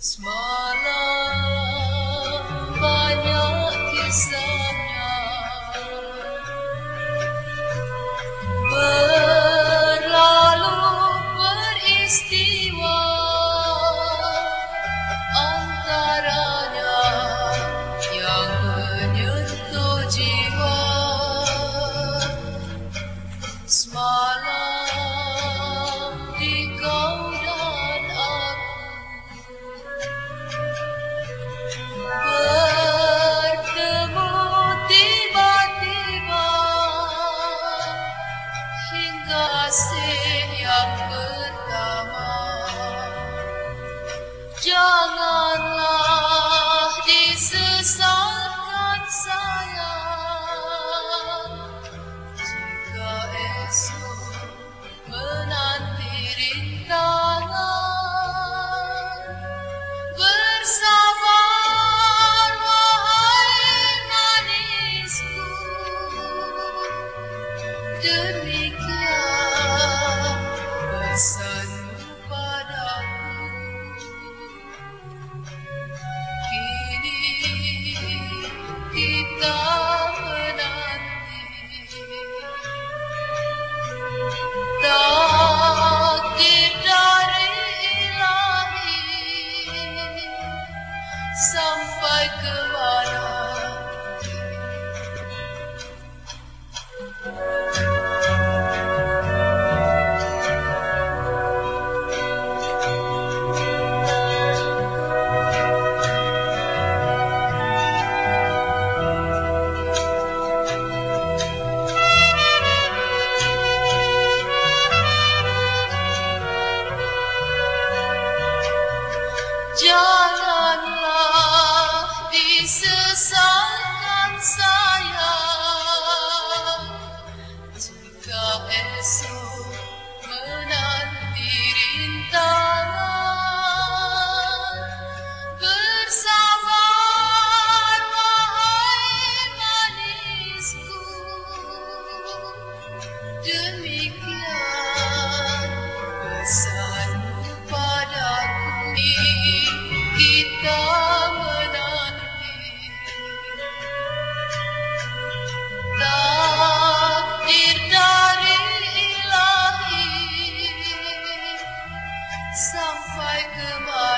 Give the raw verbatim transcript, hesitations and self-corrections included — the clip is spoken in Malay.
Semalam banyak kisahnya berlalu beristiwa, antaranya yang menyentuh jiwa. Semalam di kau dan aku bertemu tiba-tiba, hingga kasih yang pertama. Janganlah disesatkan sayang, jika esok menanti rintangan. Bersabar wahai manisku, demikian pesanmu padaku. Kini kita menanti takdir dari Ilahi, sampai ke mana janganlah disesatkan sayang, jika esok menanti rintangan. Bersabar wahai manisku, demikian pesanmu padaku. Kita menanti takdir dari Ilahi, sampai ke mana